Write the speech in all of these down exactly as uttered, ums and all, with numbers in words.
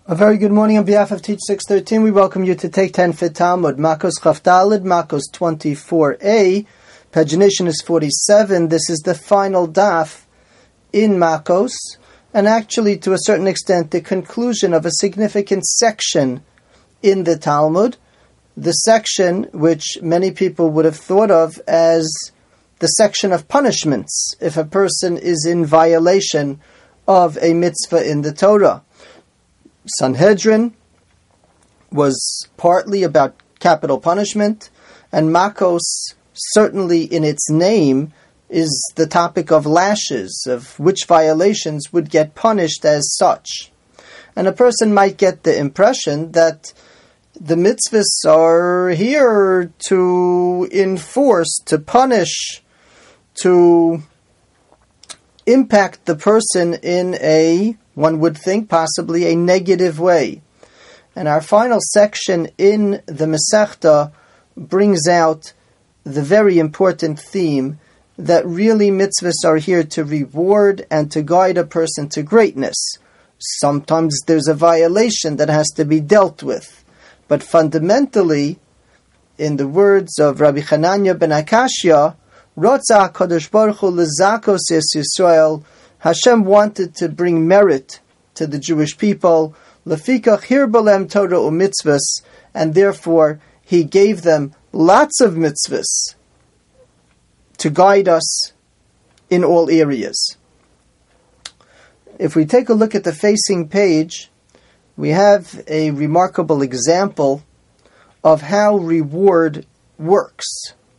A very good morning on behalf of Teach six thirteen. We welcome you to take ten Fit Talmud, Makos Chaf Daled, Makos twenty-four a. Pagination is forty-seven. This is the final daf in Makos, and actually, to a certain extent, the conclusion of a significant section in the Talmud. The section which many people would have thought of as the section of punishments if a person is in violation of a mitzvah in the Torah. Sanhedrin was partly about capital punishment, and Makos, certainly in its name, is the topic of lashes, of which violations would get punished as such. And a person might get the impression that the mitzvahs are here to enforce, to punish, to impact the person in a, one would think, possibly a negative way. And our final section in the Masechta brings out the very important theme that really mitzvahs are here to reward and to guide a person to greatness. Sometimes there's a violation that has to be dealt with. But fundamentally, in the words of Rabbi Chananya ben Akashya, Rotza HaKadosh Baruch Hu L'Zakos Es Yisrael, Hashem wanted to bring merit to the Jewish people, Lefikach Hir Bolem Torah u'Mitzvahs, and therefore He gave them lots of mitzvahs to guide us in all areas. If we take a look at the facing page, we have a remarkable example of how reward works.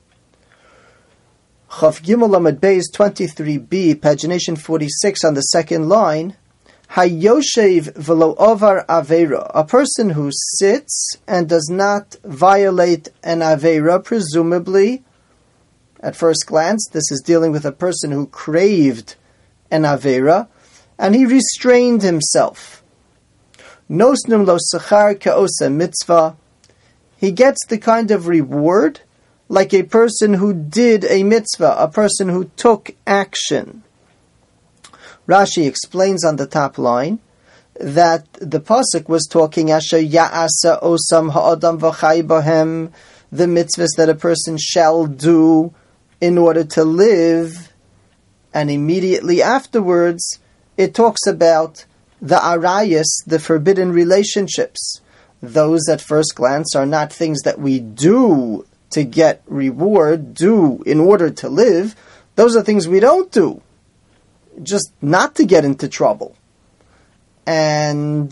Chaf Gimel Amud Beis twenty-three b, pagination forty-six, on the second line, Hayoshev v'lo ovar aveira, a person who sits and does not violate an aveira, presumably, at first glance, this is dealing with a person who craved an aveira, and he restrained himself. Nosnum lo sechar ke'osa mitzvah, he gets the kind of reward like a person who did a mitzvah, a person who took action. Rashi explains on the top line that the pasuk was talking asher ya'asa osam ha'adam v'chai bohem, the mitzvahs that a person shall do in order to live, and immediately afterwards it talks about the arayas, the forbidden relationships. Those at first glance are not things that we do to get reward, do in order to live. Those are things we don't do, just not to get into trouble. And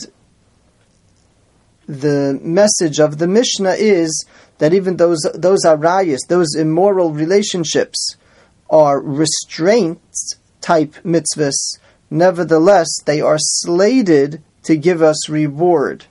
the message of the Mishnah is that even those those arayas, those immoral relationships, are restraint type mitzvahs. Nevertheless, they are slated to give us reward.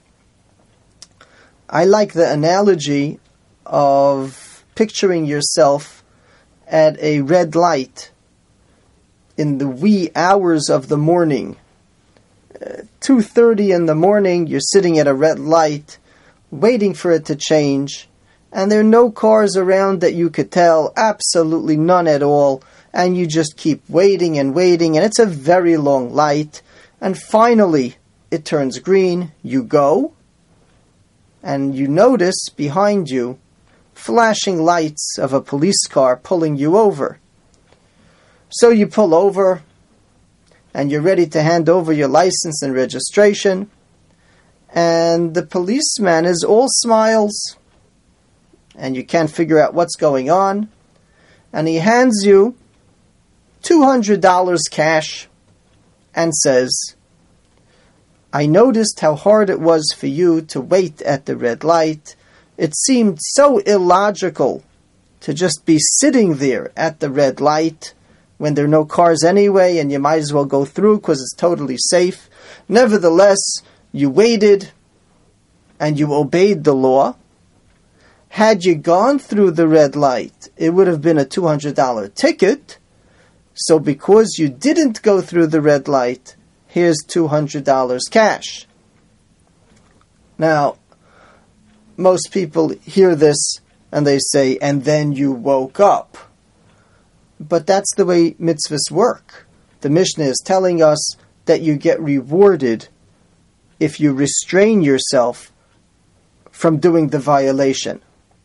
I like the analogy of picturing yourself at a red light in the wee hours of the morning. Uh, two thirty in the morning, you're sitting at a red light, waiting for it to change, and there are no cars around that you could tell, absolutely none at all, and you just keep waiting and waiting, and it's a very long light, and finally it turns green, you go, and you notice behind you flashing lights of a police car pulling you over. So you pull over, and you're ready to hand over your license and registration, and the policeman is all smiles, and you can't figure out what's going on, and he hands you two hundred dollars cash and says, I noticed how hard it was for you to wait at the red light. It seemed so illogical to just be sitting there at the red light when there are no cars anyway and you might as well go through because it's totally safe. Nevertheless, you waited and you obeyed the law. Had you gone through the red light, it would have been a two hundred dollars ticket. So because you didn't go through the red light, here's two hundred dollars cash. Now, most people hear this and they say, and then you woke up. But that's the way mitzvahs work. The Mishnah is telling us that you get rewarded if you restrain yourself from doing the violation.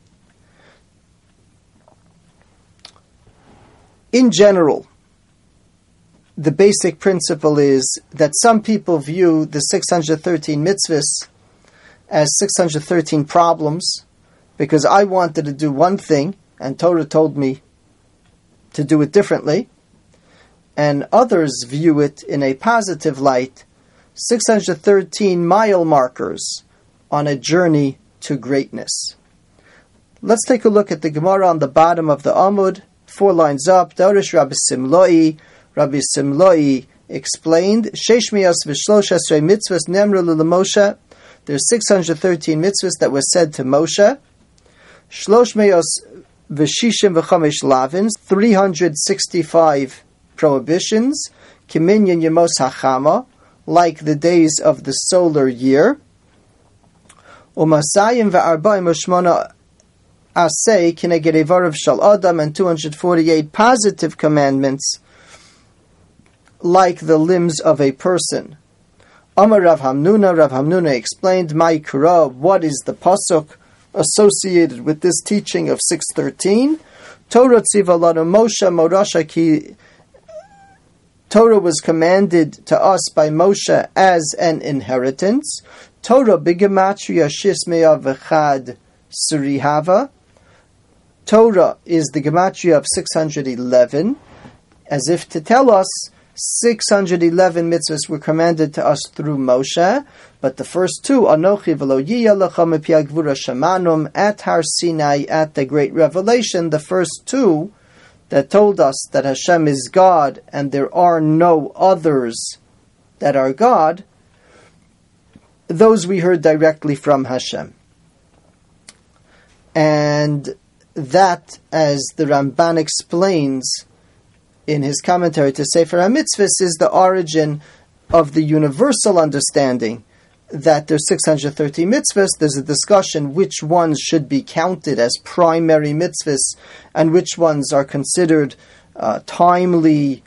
In general, the basic principle is that some people view the six hundred thirteen mitzvahs as six hundred thirteen problems, because I wanted to do one thing and Torah told me to do it differently, and others view it in a positive light, six hundred thirteen mile markers on a journey to greatness. Let's take a look at the Gemara on the bottom of the Amud, four lines up. Darish Rabbi Simloi, Rabbi Simloi explained, Sheish miyos v'shlosh esrei mitzvahs nemru l'Moshe. There's six hundred thirteen mitzvahs that were said to Moshe. Shlosh miyos v'shishim v'chamesh lavins, three hundred sixty-five prohibitions. Kiminyan yemos hachama, like the days of the solar year. Umasayim v'arba'im u'shmona asay kineged evarav shal adam, and two hundred forty-eight positive commandments, like the limbs of a person. Amar Rav Hamnuna, Rav Hamnuna explained, Mai Kura, what is the pasuk associated with this teaching of six thirteen? Torah tziva lanu Moshe morasha ki, Torah was commanded to us by Moshe as an inheritance. Torah b'gematria shismea v'chad surihava. Torah is the gematria of six hundred eleven, as if to tell us six hundred eleven mitzvahs were commanded to us through Moshe, but the first two, Anochi v'lo yiyalecha mipia gvura shamanum, at Har Sinai, at the Great Revelation, the first two that told us that Hashem is God and there are no others that are God, those we heard directly from Hashem. And that, as the Ramban explains in his commentary to Sefer HaMitzvahs, is the origin of the universal understanding that there's six hundred thirteen mitzvahs. There's a discussion which ones should be counted as primary mitzvahs and which ones are considered uh, timely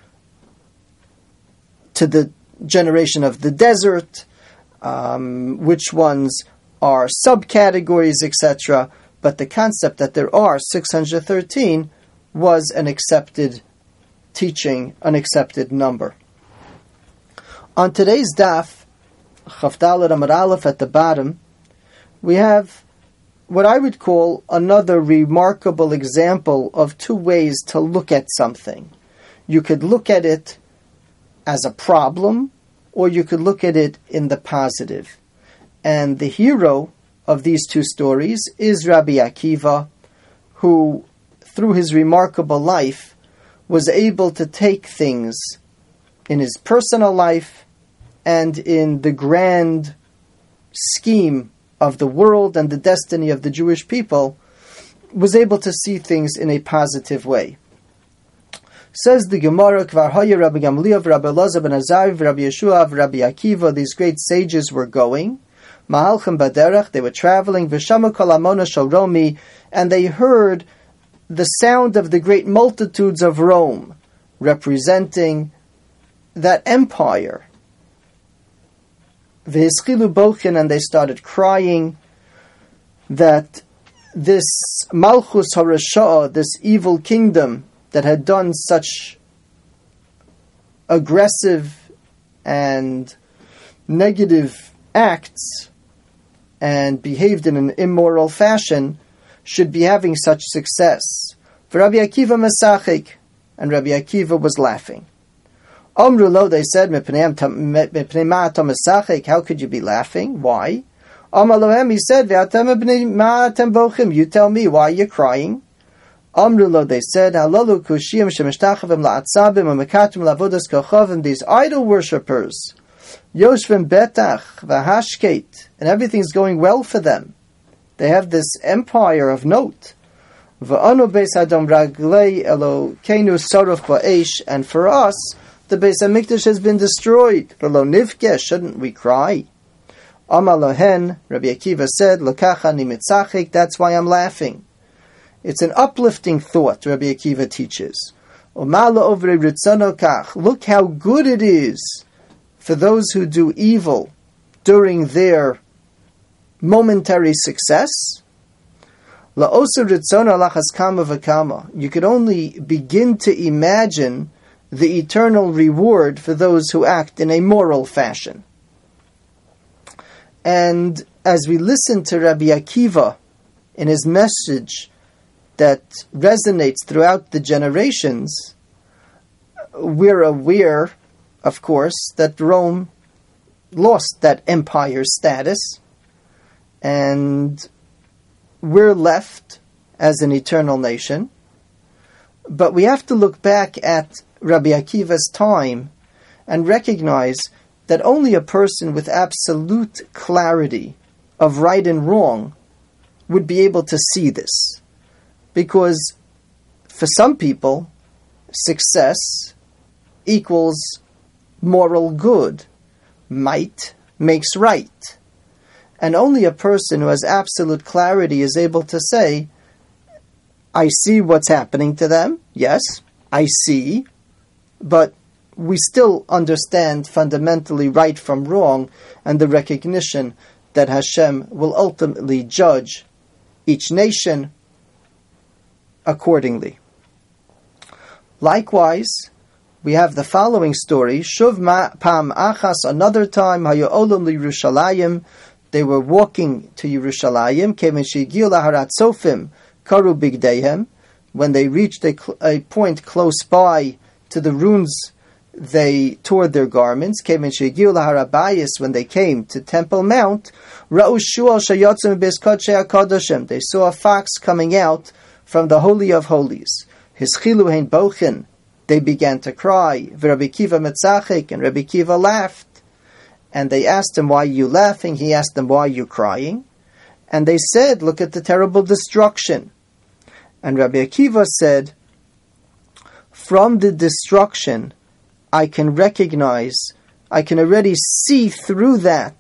to the generation of the desert, um, which ones are subcategories, et cetera. But the concept that there are six hundred thirteen was an accepted teaching, an accepted number. On today's daf, Chaf Daled Amud Aleph at the bottom, we have what I would call another remarkable example of two ways to look at something. You could look at it as a problem, or you could look at it in the positive. And the hero of these two stories is Rabbi Akiva, who, through his remarkable life, was able to take things in his personal life and in the grand scheme of the world and the destiny of the Jewish people, was able to see things in a positive way. Says the Gemara, Kvar Haya Rabbi Gamliel, Rabbi Elazar ben Azariah, Rabbi Yeshua, Rabbi Akiva, these great sages were going. Mahalchem baderech, they were traveling. V'shama kol hamona shel Romi, and they heard the sound of the great multitudes of Rome, representing that empire. V'hischilu bochin, and they started crying that this Malchus HaRasha'ah, this evil kingdom that had done such aggressive and negative acts and behaved in an immoral fashion, should be having such success. For Rabbi Akiva Masachik, and Rabbi Akiva was laughing. Amru lo, they said, Mipnei ma'atam Masachik, how could you be laughing? Why? Amar lohem, he said, Ve'atem ma'atem bochim, you tell me why you're crying. Amru lo, they said, Halalu kushiyim shemishtachavim la'atzabim u'mekatim la'avodas kochavim, these idol worshippers, Yoshvim betach v'hashkeit, and everything's going well for them. They have this empire of note. V'anu beis Hadam raglei Elokeinu saruch ba'esh, and for us, the Beis HaMikdash has been destroyed. V'lo nivkeh, shouldn't we cry? Amar lohen, Rabbi Akiva said, L'kacha ani mitzachik, that's why I'm laughing. It's an uplifting thought, Rabbi Akiva teaches. Umala over ritzano kach, look how good it is for those who do evil during their momentary success. You could only begin to imagine the eternal reward for those who act in a moral fashion. And as we listen to Rabbi Akiva in his message that resonates throughout the generations, we're aware, of course, that Rome lost that empire status, and we're left as an eternal nation. But we have to look back at Rabbi Akiva's time and recognize that only a person with absolute clarity of right and wrong would be able to see this. Because for some people, success equals moral good. Might makes right. And only a person who has absolute clarity is able to say, I see what's happening to them. Yes, I see. But we still understand fundamentally right from wrong, and the recognition that Hashem will ultimately judge each nation accordingly. Likewise, we have the following story. Shuv pam achas, another time, hayo olam liYerushalayim, they were walking to Yerushalayim, kemen shegiu laharat sofim, karu bigdeihem, when they reached a, a point close by to the ruins, they tore their garments. Kemen shegiu laharabayis, when they came to Temple Mount, ra'u shual shayotzim b'eskotshei hakadoshim, they saw a fox coming out from the Holy of Holies. Hischilu hein bochen, they began to cry. Rabbi Akiva metzachik, and Rabbi Akiva laughed. And they asked him, why are you laughing? He asked them, why are you crying? And they said, look at the terrible destruction. And Rabbi Akiva said, from the destruction, I can recognize, I can already see through that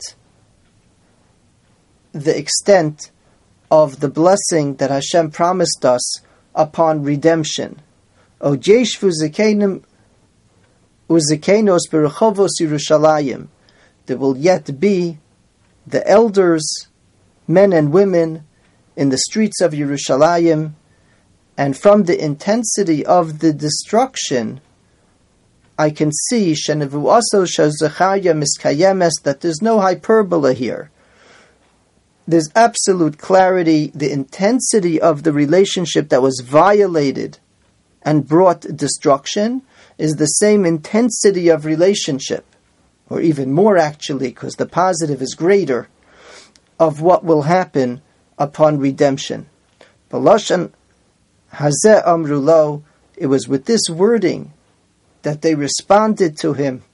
the extent of the blessing that Hashem promised us upon redemption. O jeshvu zekenim uzekenos berachovos Yerushalayim. There will yet be the elders, men and women, in the streets of Yerushalayim, and from the intensity of the destruction, I can see shenevuaso shazachaya miskayemes, that there's no hyperbole here. There's absolute clarity. The intensity of the relationship that was violated and brought destruction is the same intensity of relationship, or even more actually, because the positive is greater, of what will happen upon redemption. Baloshan hazeh amru lo, it was with this wording that they responded to him.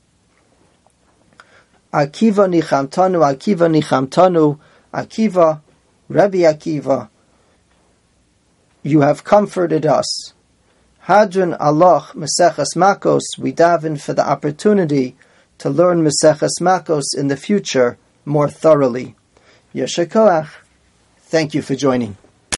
Akiva nichamtanu, Akiva nichamtanu, Akiva, Rabbi Akiva, you have comforted us. Hadron Allah Meseches Makos, we daven for the opportunity to learn Meseches Makos in the future more thoroughly. Yesher koach. Thank you for joining.